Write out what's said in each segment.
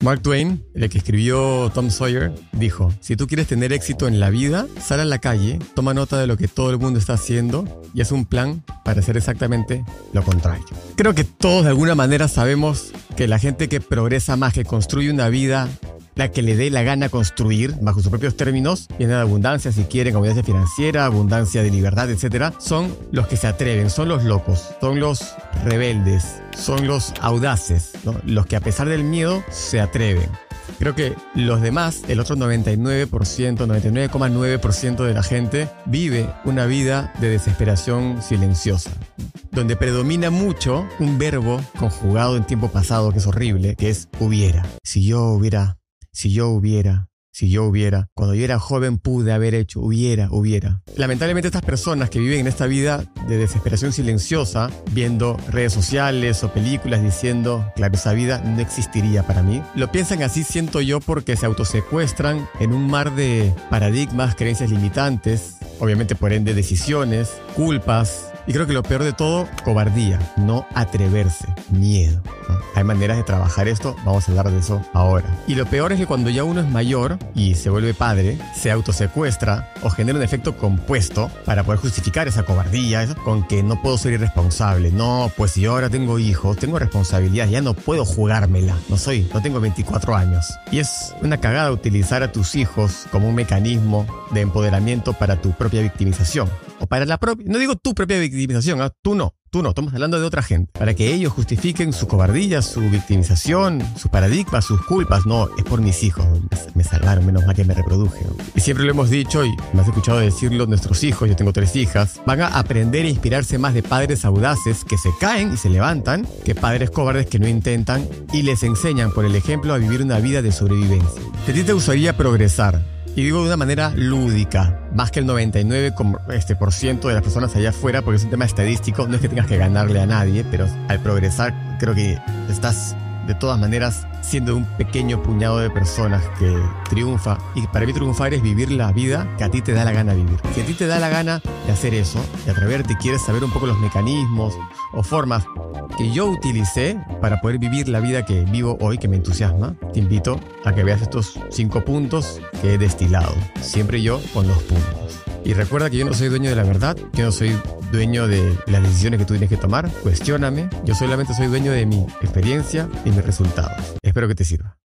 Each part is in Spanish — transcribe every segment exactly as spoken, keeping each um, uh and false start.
Mark Twain, el que escribió Tom Sawyer, dijo: si tú quieres tener éxito en la vida, sal a la calle, toma nota de lo que todo el mundo está haciendo y haz un plan para hacer exactamente lo contrario. Creo que todos de alguna manera sabemos que la gente que progresa más, que construye una vida la que le dé la gana construir, bajo sus propios términos, llena de abundancia, si quieren, abundancia financiera, abundancia de libertad, etcétera, son los que se atreven, son los locos, son los rebeldes, son los audaces, ¿no? Los que a pesar del miedo se atreven. Creo que los demás, el otro noventa y nueve por ciento, noventa y nueve coma nueve por ciento de la gente vive una vida de desesperación silenciosa, donde predomina mucho un verbo conjugado en tiempo pasado que es horrible, que es hubiera. Si yo hubiera... Si yo hubiera, si yo hubiera, cuando yo era joven pude haber hecho, hubiera, hubiera. Lamentablemente estas personas que viven en esta vida de desesperación silenciosa, viendo redes sociales o películas diciendo, claro, esa vida no existiría para mí, lo piensan así, siento yo, porque se autosecuestran en un mar de paradigmas, creencias limitantes, obviamente por ende decisiones, culpas. Y creo que lo peor de todo, cobardía, no atreverse, miedo, ¿no? Hay maneras de trabajar esto, vamos a hablar de eso ahora. Y lo peor es que cuando ya uno es mayor y se vuelve padre, se autosecuestra o genera un efecto compuesto para poder justificar esa cobardía, eso, con que no puedo ser irresponsable. No, pues si yo ahora tengo hijos, tengo responsabilidad, ya no puedo jugármela. No soy, no tengo veinticuatro años. Y es una cagada utilizar a tus hijos como un mecanismo de empoderamiento para tu propia victimización. O para la propia, no digo tu propia victimización, ¿eh? tú no, tú no, estamos hablando de otra gente. Para que ellos justifiquen su cobardía, su victimización, sus paradigmas, sus culpas. No, es por mis hijos, me salvaron, menos mal que me reproduje, ¿no? Y siempre lo hemos dicho, y me has escuchado decirlo, nuestros hijos, yo tengo tres hijas, van a aprender e inspirarse más de padres audaces que se caen y se levantan, que padres cobardes que no intentan y les enseñan por el ejemplo a vivir una vida de sobrevivencia. ¿A ti te gustaría progresar? Y digo de una manera lúdica, más que el noventa y nueve por ciento de las personas allá afuera, porque es un tema estadístico, no es que tengas que ganarle a nadie, pero al progresar creo que estás de todas maneras siendo un pequeño puñado de personas que triunfa. Y para mí triunfar es vivir la vida que a ti te da la gana vivir. Si a ti te da la gana de hacer eso, de atreverte y quieres saber un poco los mecanismos o formas que yo utilicé para poder vivir la vida que vivo hoy, que me entusiasma, te invito a que veas estos cinco puntos que he destilado. Siempre yo con los puntos. Y recuerda que yo no soy dueño de la verdad, yo no soy dueño de las decisiones que tú tienes que tomar. Cuestióname, yo solamente soy dueño de mi experiencia y mis resultados. Espero que te sirva.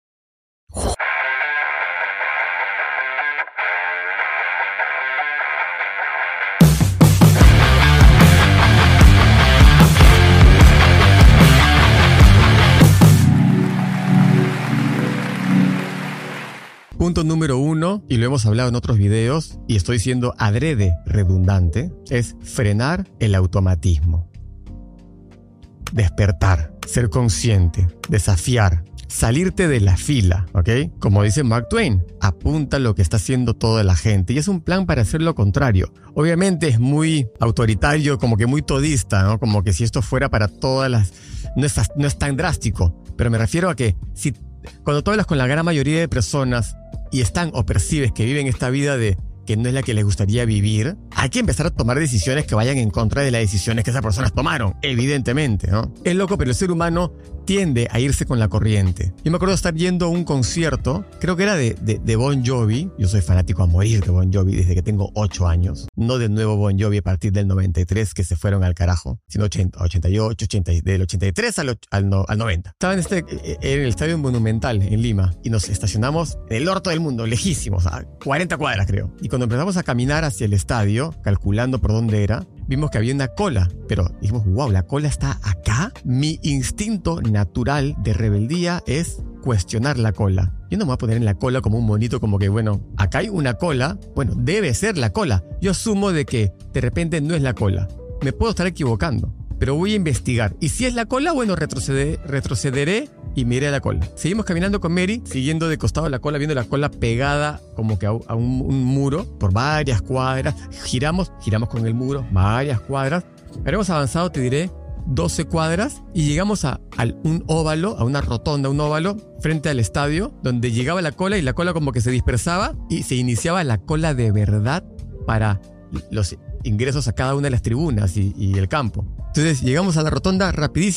Punto número uno, y lo hemos hablado en otros videos, y estoy siendo adrede redundante, es frenar el automatismo. Despertar, ser consciente, desafiar, salirte de la fila, ¿ok? Como dice Mark Twain, apunta lo que está haciendo toda la gente, y es un plan para hacer lo contrario. Obviamente es muy autoritario, como que muy todista, ¿no? Como que si esto fuera para todas las... No es, no es tan drástico, pero me refiero a que si cuando tú hablas con la gran mayoría de personas y están o percibes que viven esta vida de que no es la que les gustaría vivir, hay que empezar a tomar decisiones que vayan en contra de las decisiones que esas personas tomaron, evidentemente, ¿no? Es loco, pero el ser humano tiende a irse con la corriente. Yo me acuerdo de estar yendo a un concierto, creo que era de, de, de Bon Jovi. Yo soy fanático a morir de Bon Jovi desde que tengo ocho años. No de nuevo Bon Jovi a partir del noventa y tres, que se fueron al carajo, sino ochenta, ochenta y ocho, ochenta, del ochenta y tres al, al, no, al noventa. Estaba en, este, en el Estadio Monumental en Lima y nos estacionamos en el orto del mundo, lejísimos, a cuarenta cuadras creo. Y cuando empezamos a caminar hacia el estadio, calculando por dónde era, vimos que había una cola, pero dijimos, wow, ¿la cola está acá? Mi instinto natural de rebeldía es cuestionar la cola. Yo no me voy a poner en la cola como un monito, como que, bueno, acá hay una cola, bueno, debe ser la cola. Yo asumo de que de repente no es la cola. Me puedo estar equivocando, pero voy a investigar. Y si es la cola, bueno, retrocederé, retrocederé y miré a la cola. Seguimos caminando con Mary, siguiendo de costado la cola, viendo la cola pegada como que a, a un, un muro por varias cuadras. Giramos, giramos con el muro, varias cuadras. Habíamos avanzado, te diré, doce cuadras y llegamos a, a un óvalo, a una rotonda, un óvalo frente al estadio, donde llegaba la cola y la cola como que se dispersaba y se iniciaba la cola de verdad para los ingresos a cada una de las tribunas y, y el campo. Entonces llegamos a la rotonda rapidísimo,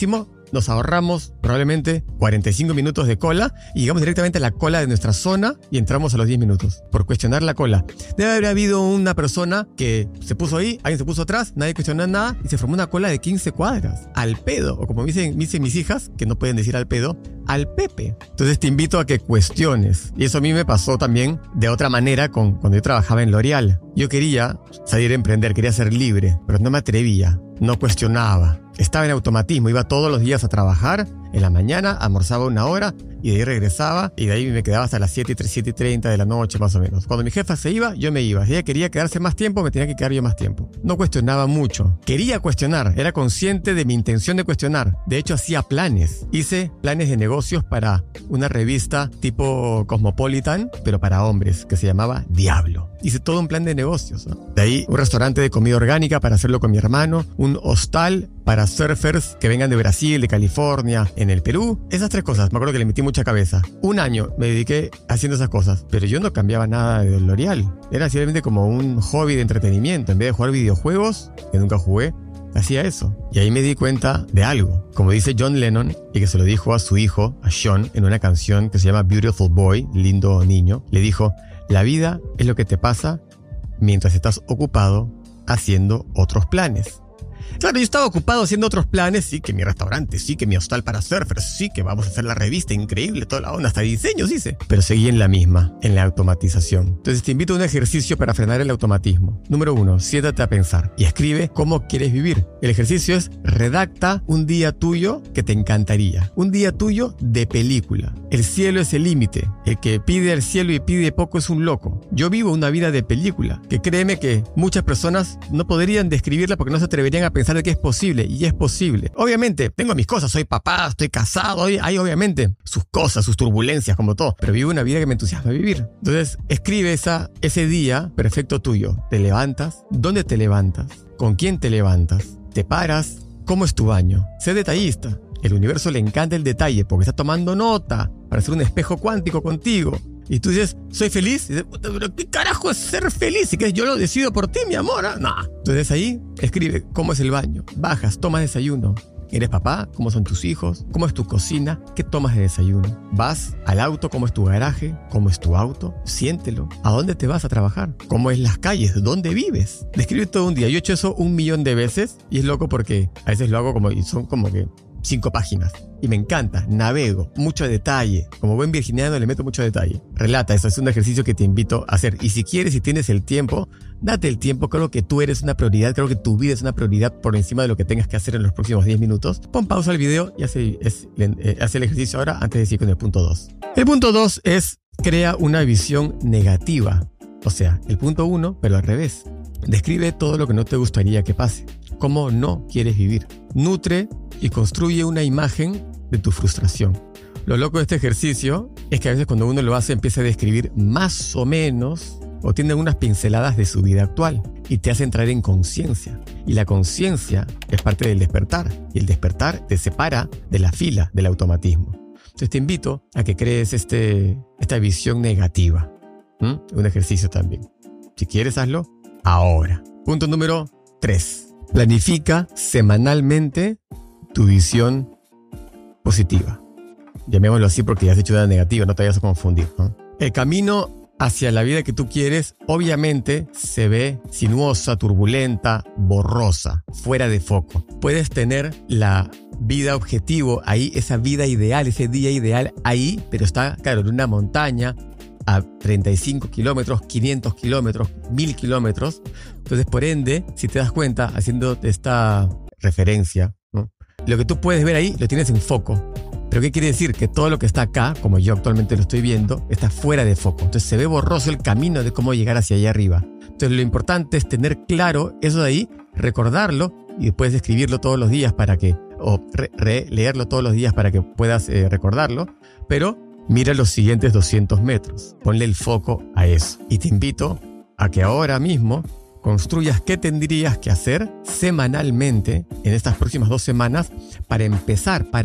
nos ahorramos probablemente cuarenta y cinco minutos de cola y llegamos directamente a la cola de nuestra zona y entramos a los diez minutos por cuestionar la cola. Debe haber habido una persona que se puso ahí, alguien se puso atrás, nadie cuestionó nada y se formó una cola de quince cuadras. Al pedo, o como dicen, me dicen mis hijas, que no pueden decir al pedo, al pepe. Entonces te invito a que cuestiones. Y eso a mí me pasó también de otra manera con, cuando yo trabajaba en L'Oreal. Yo quería salir a emprender, quería ser libre, pero no me atrevía, no cuestionaba. Estaba en automatismo, iba todos los días a trabajar, en la mañana, almorzaba una hora y de ahí regresaba y de ahí me quedaba hasta las siete y treinta de la noche más o menos. Cuando mi jefa se iba, yo me iba. Si ella quería quedarse más tiempo, me tenía que quedar yo más tiempo. No cuestionaba mucho. Quería cuestionar, era consciente de mi intención de cuestionar. De hecho, hacía planes. Hice planes de negocios para una revista tipo Cosmopolitan, pero para hombres, que se llamaba Diablo. Hice todo un plan de negocios, ¿no? De ahí un restaurante de comida orgánica para hacerlo con mi hermano, un hostal para surfers que vengan de Brasil, de California, en el Perú. Esas tres cosas, me acuerdo que le metí mucha cabeza. Un año me dediqué haciendo esas cosas, pero yo no cambiaba nada de L'Oreal. Era simplemente como un hobby de entretenimiento. En vez de jugar videojuegos, que nunca jugué, hacía eso. Y ahí me di cuenta de algo. Como dice John Lennon, y que se lo dijo a su hijo, a Sean, en una canción que se llama Beautiful Boy, lindo niño, le dijo: la vida es lo que te pasa mientras estás ocupado haciendo otros planes. Claro, yo estaba ocupado haciendo otros planes, sí, que mi restaurante, sí, que mi hostal para surfers, sí, que vamos a hacer la revista, increíble, toda la onda, hasta diseños hice. Pero seguí en la misma, en la automatización. Entonces te invito a un ejercicio para frenar el automatismo. Número uno, siéntate a pensar y escribe cómo quieres vivir. El ejercicio es: redacta un día tuyo que te encantaría. Un día tuyo de película. El cielo es el límite. El que pide al cielo y pide poco es un loco. Yo vivo una vida de película, que créeme que muchas personas no podrían describirla porque no se atreverían a pensar de que es posible, y es posible. Obviamente, tengo mis cosas, soy papá, estoy casado, hay, hay obviamente sus cosas, sus turbulencias, como todo, pero vivo una vida que me entusiasma vivir. Entonces, escribe esa, ese día perfecto tuyo. Te levantas, ¿dónde te levantas? ¿Con quién te levantas? ¿Te paras? ¿Cómo es tu baño? Sé detallista. El universo le encanta el detalle porque está tomando nota para hacer un espejo cuántico contigo. Y tú dices: ¿soy feliz? Y dices: ¿pero qué carajo es ser feliz? Si que yo lo decido por ti, mi amor. ¿eh? No. Entonces ahí escribe cómo es el baño. Bajas, tomas desayuno. ¿Eres papá? ¿Cómo son tus hijos? ¿Cómo es tu cocina? ¿Qué tomas de desayuno? ¿Vas al auto? ¿Cómo es tu garaje? ¿Cómo es tu auto? Siéntelo. ¿A dónde te vas a trabajar? ¿Cómo es las calles? ¿Dónde vives? Describe todo un día. Yo he hecho eso un millón de veces y es loco porque a veces lo hago como y son como que cinco páginas. Y me encanta, navego, mucho detalle. Como buen virginiano le meto mucho detalle. Relata eso, es un ejercicio que te invito a hacer. Y si quieres, si tienes el tiempo, date el tiempo. Creo que tú eres una prioridad, creo que tu vida es una prioridad por encima de lo que tengas que hacer en los próximos diez minutos. Pon pausa al video y hace, es, eh, hace el ejercicio ahora antes de seguir con el punto dos. El punto dos es: crea una visión negativa. O sea, el punto uno, pero al revés. Describe todo lo que no te gustaría que pase. Cómo no quieres vivir. Nutre y construye una imagen de tu frustración. Lo loco de este ejercicio es que a veces cuando uno lo hace empieza a describir más o menos o tiene unas pinceladas de su vida actual y te hace entrar en conciencia. Y la conciencia es parte del despertar y el despertar te separa de la fila del automatismo. Entonces te invito a que crees este, esta visión negativa. ¿Mm? Un ejercicio también. Si quieres, hazlo ahora. Punto número tres. Planifica semanalmente tu visión positiva. Llamémoslo así porque ya has hecho una negativa, no te vayas a confundir, ¿no? El camino hacia la vida que tú quieres obviamente se ve sinuosa, turbulenta, borrosa, fuera de foco. Puedes tener la vida objetivo ahí, esa vida ideal, ese día ideal ahí, pero está, claro, en una montaña a treinta y cinco kilómetros, quinientos kilómetros, mil kilómetros. Entonces, por ende, si te das cuenta, haciendo esta referencia, ¿no? Lo que tú puedes ver ahí lo tienes en foco. ¿Pero qué quiere decir? Que todo lo que está acá, como yo actualmente lo estoy viendo, está fuera de foco. Entonces se ve borroso el camino de cómo llegar hacia allá arriba. Entonces lo importante es tener claro eso de ahí, recordarlo y después escribirlo todos los días para que, o releerlo re todos los días para que puedas eh, recordarlo. Pero mira los siguientes doscientos metros. Ponle el foco a eso. Y te invito a que ahora mismo construyas qué tendrías que hacer semanalmente en estas próximas dos semanas para empezar, para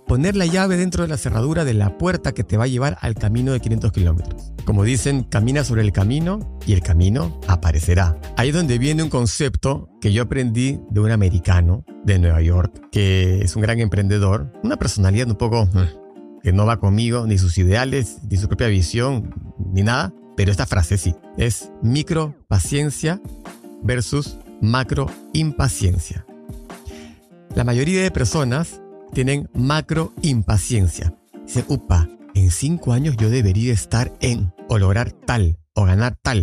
poner la llave dentro de la cerradura de la puerta que te va a llevar al camino de quinientos kilómetros. Como dicen, camina sobre el camino y el camino aparecerá. Ahí es donde viene un concepto que yo aprendí de un americano de Nueva York, que es un gran emprendedor, una personalidad un poco que no va conmigo, ni sus ideales, ni su propia visión, ni nada. Pero esta frase sí, es micro paciencia versus macro impaciencia. La mayoría de personas tienen macro impaciencia. Dicen, upa, en cinco años yo debería estar en, o lograr tal, o ganar tal.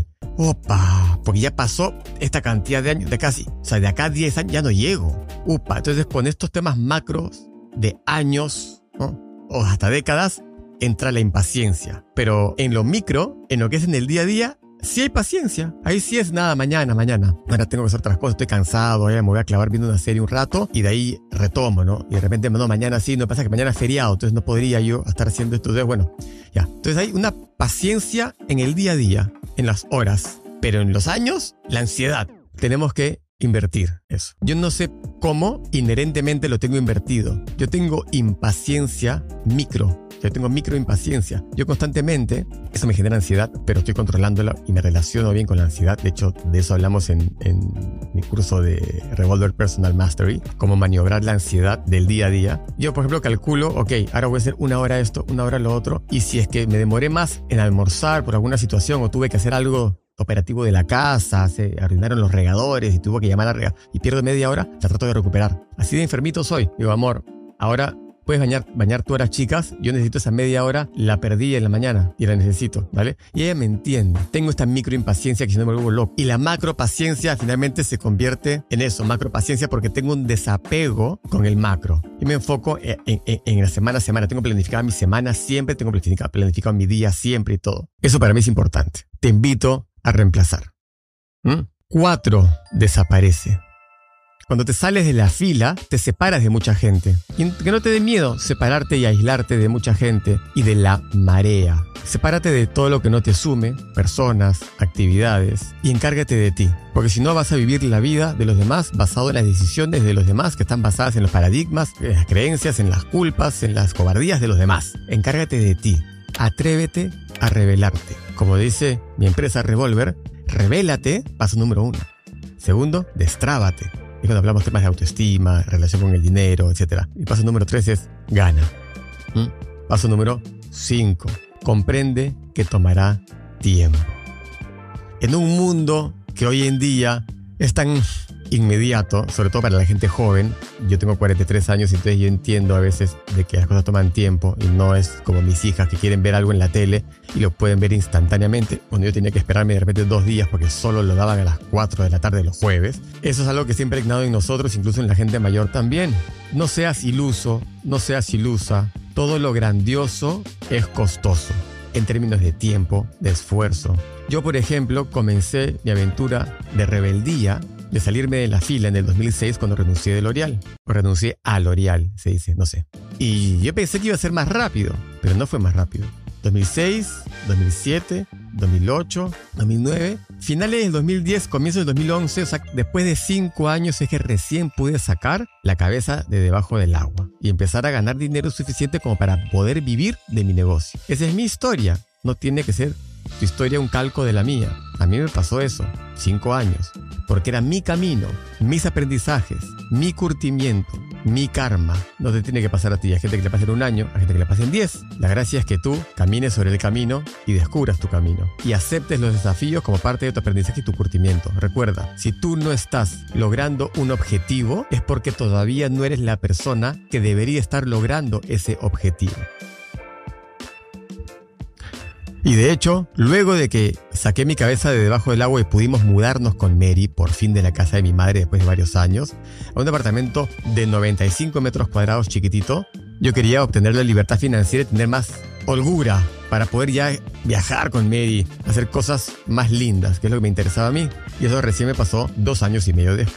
Opa, porque ya pasó esta cantidad de años, de casi, o sea, de acá a diez años ya no llego. Upa, entonces con estos temas macros de años, ¿no?, o hasta décadas, entra la impaciencia. Pero en lo micro, en lo que es en el día a día, sí hay paciencia. Ahí sí es nada, mañana, mañana. Ahora tengo que hacer otras cosas, estoy cansado, ya me voy a clavar viendo una serie un rato y de ahí retomo, ¿no? Y de repente, no, mañana sí, no pasa que mañana es feriado, entonces no podría yo estar haciendo esto. Entonces, bueno, ya. Entonces hay una paciencia en el día a día, en las horas, pero en los años, la ansiedad. Tenemos que invertir eso. Yo no sé cómo inherentemente lo tengo invertido. Yo tengo impaciencia micro. Yo tengo micro impaciencia. Yo constantemente, eso me genera ansiedad, pero estoy controlándola y me relaciono bien con la ansiedad. De hecho, de eso hablamos en, en mi curso de Revolver Personal Mastery, cómo maniobrar la ansiedad del día a día. Yo, por ejemplo, calculo, ok, ahora voy a hacer una hora esto, una hora lo otro, y si es que me demoré más en almorzar por alguna situación o tuve que hacer algo operativo de la casa, se arruinaron los regadores y tuvo que llamar a regar y pierdo media hora, la trato de recuperar. Así de enfermito soy. Digo, amor, ahora puedes bañar, bañar tú horas chicas, yo necesito esa media hora, la perdí en la mañana y la necesito, ¿vale? Y ella me entiende. Tengo esta micro impaciencia que si no me vuelvo loco. Y la macro paciencia finalmente se convierte en eso, macro paciencia, porque tengo un desapego con el macro. Y me enfoco en, en, en la semana a semana. Tengo planificada mi semana siempre, tengo planificado, planificado mi día siempre y todo. Eso para mí es importante. Te invito a reemplazar. ¿Mm? Cuatro, desaparece. Cuando te sales de la fila, te separas de mucha gente. Y que no te dé miedo separarte y aislarte de mucha gente y de la marea. Sepárate de todo lo que no te sume, personas, actividades, y encárgate de ti. Porque si no vas a vivir la vida de los demás basado en las decisiones de los demás que están basadas en los paradigmas, en las creencias, en las culpas, en las cobardías de los demás. Encárgate de ti. Atrévete a rebelarte. Como dice mi empresa Revolver, revélate, paso número uno. Segundo, destrábate. Y cuando hablamos temas de autoestima, relación con el dinero, etcétera. Y paso número tres es gana. ¿Mm? Paso número cinco. Comprende que tomará tiempo. En un mundo que hoy en día es tan inmediato, sobre todo para la gente joven, yo tengo cuarenta y tres años y entonces yo entiendo a veces de que las cosas toman tiempo y no es como mis hijas que quieren ver algo en la tele y lo pueden ver instantáneamente, cuando yo tenía que esperarme de repente dos días porque solo lo daban a las cuatro de la tarde los jueves. Eso es algo que siempre ha impregnado en nosotros, incluso en la gente mayor también. No seas iluso, no seas ilusa. Todo lo grandioso es costoso en términos de tiempo, de esfuerzo. Yo, por ejemplo, comencé mi aventura de rebeldía de salirme de la fila en el dos mil seis cuando renuncié de L'Oreal. O renuncié a L'Oreal, se dice, no sé. Y yo pensé que iba a ser más rápido, pero no fue más rápido. dos mil seis, dos mil siete, dos mil ocho, dos mil nueve, finales del dos mil diez, comienzo del dos mil once, o sea, después de cinco años es que recién pude sacar la cabeza de debajo del agua y empezar a ganar dinero suficiente como para poder vivir de mi negocio. Esa es mi historia, no tiene que ser tu historia un calco de la mía. A mí me pasó eso, cinco años, porque era mi camino, mis aprendizajes, mi curtimiento, mi karma. No te tiene que pasar a ti, hay gente que le pasa en un año, hay gente que le pasa en diez. La gracia es que tú camines sobre el camino y descubras tu camino y aceptes los desafíos como parte de tu aprendizaje y tu curtimiento. Recuerda, si tú no estás logrando un objetivo, es porque todavía no eres la persona que debería estar logrando ese objetivo. Y de hecho, luego de que saqué mi cabeza de debajo del agua y pudimos mudarnos con Mary, por fin de la casa de mi madre después de varios años, a un departamento de noventa y cinco metros cuadrados chiquitito, yo quería obtener la libertad financiera y tener más holgura para poder ya viajar con Mary, hacer cosas más lindas, que es lo que me interesaba a mí. Y eso recién me pasó dos años y medio después.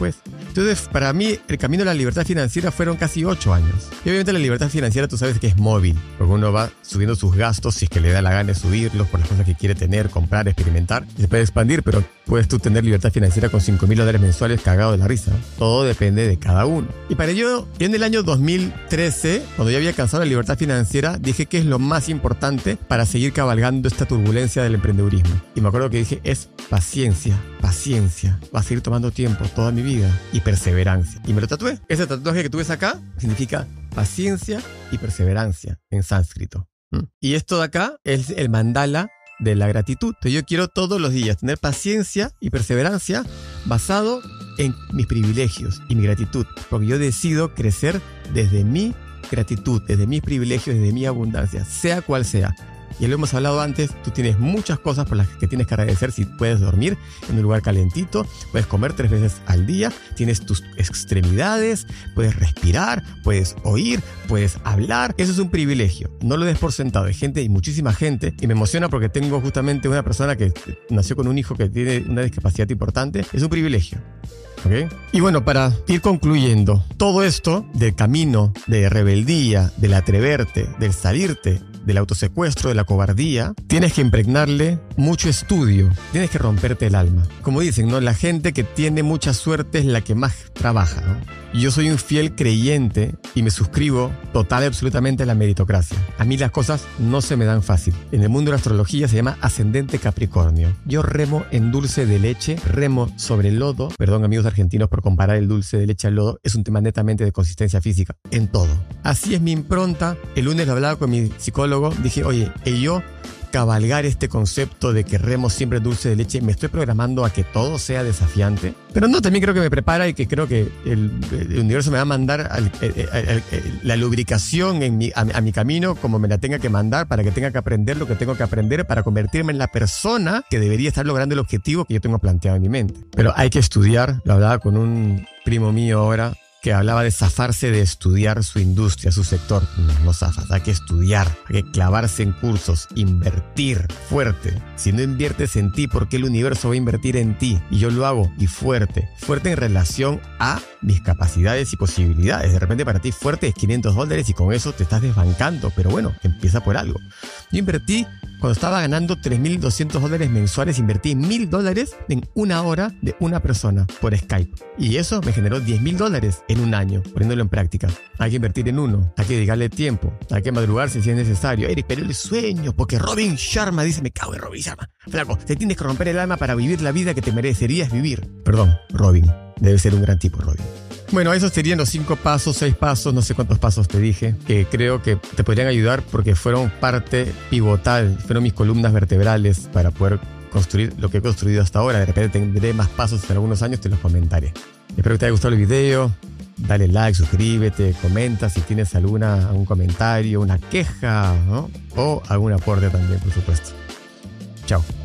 Entonces, para mí, el camino a la libertad financiera fueron casi ocho años. Y obviamente la libertad financiera tú sabes que es móvil, porque uno va subiendo sus gastos si es que le da la gana de subirlos por las cosas que quiere tener, comprar, experimentar. Y se puede expandir, pero puedes tú tener libertad financiera con cinco mil dólares mensuales cagado de la risa. Todo depende de cada uno. Y para ello, yo en el año dos mil trece, cuando ya había alcanzado la libertad financiera, dije que es lo más importante para seguir cabalgando esta turbulencia del emprendedurismo. Y me acuerdo que dije, es paciencia, paciencia. Va a seguir tomando tiempo toda mi vida. Y perseverancia. Y me lo tatué. Ese tatuaje que tú ves acá significa paciencia y perseverancia en sánscrito. ¿Mm? Y esto de acá es el mandala de la gratitud. Entonces yo quiero todos los días tener paciencia y perseverancia basado en mis privilegios y mi gratitud. Porque yo decido crecer desde mi gratitud, desde mis privilegios, desde mi abundancia, sea cual sea. Ya lo hemos hablado antes, tú tienes muchas cosas por las que tienes que agradecer. Si puedes dormir en un lugar calentito, puedes comer tres veces al día, tienes tus extremidades, puedes respirar, puedes oír, puedes hablar. Eso es un privilegio, no lo des por sentado. Hay gente y muchísima gente, y me emociona porque tengo justamente una persona que nació con un hijo que tiene una discapacidad importante. Es un privilegio. ¿Okay? Y bueno, para ir concluyendo, todo esto del camino de rebeldía, del atreverte, del salirte, del autosecuestro, de la cobardía, tienes que impregnarle mucho estudio, tienes que romperte el alma. Como dicen, ¿no? La gente que tiene mucha suerte es la que más trabaja, ¿no? Y yo soy un fiel creyente y me suscribo total y absolutamente a la meritocracia. A mí las cosas no se me dan fácil. En el mundo de la astrología se llama ascendente Capricornio. Yo remo en dulce de leche, remo sobre el lodo. Perdón, amigos argentinos, por comparar el dulce de leche al lodo. Es un tema netamente de consistencia física, en todo. Así es mi impronta. El lunes lo hablaba con mi psicólogo. Dije, oye, y yo cabalgar este concepto de que remo siempre dulce de leche, me estoy programando a que todo sea desafiante. Pero no, también creo que me prepara y que creo que el, el universo me va a mandar al, el, el, el, la lubricación en mi, a, a mi camino como me la tenga que mandar, para que tenga que aprender lo que tengo que aprender para convertirme en la persona que debería estar logrando el objetivo que yo tengo planteado en mi mente. Pero hay que estudiar. Lo hablaba con un primo mío ahora, que hablaba de zafarse de estudiar su industria, su sector. No, no zafas, hay que estudiar, hay que clavarse en cursos, invertir fuerte. Si no inviertes en ti, ¿por qué el universo va a invertir en ti? Y yo lo hago, y fuerte. Fuerte en relación a mis capacidades y posibilidades. De repente para ti fuerte es quinientos dólares y con eso te estás desbancando. Pero bueno, empieza por algo. Yo invertí, cuando estaba ganando tres mil doscientos dólares mensuales, invertí mil dólares en una hora de una persona por Skype. Y eso me generó diez mil dólares en un año, poniéndolo en práctica. Hay que invertir en uno, hay que dedicarle tiempo, hay que madrugarse si es necesario. Eric, pero el sueño, porque Robin Sharma dice, me cago en Robin Sharma. Flaco, te tienes que romper el alma para vivir la vida que te merecerías vivir. Perdón, Robin. Debe ser un gran tipo, Robin. Bueno, esos serían los cinco pasos, seis pasos, no sé cuántos pasos te dije, que creo que te podrían ayudar porque fueron parte pivotal, fueron mis columnas vertebrales para poder construir lo que he construido hasta ahora. De repente tendré más pasos en algunos años, te los comentaré. Espero que te haya gustado el video. Dale like, suscríbete, comenta si tienes alguna, algún comentario, una queja, ¿no? O algún aporte también, por supuesto. Chao.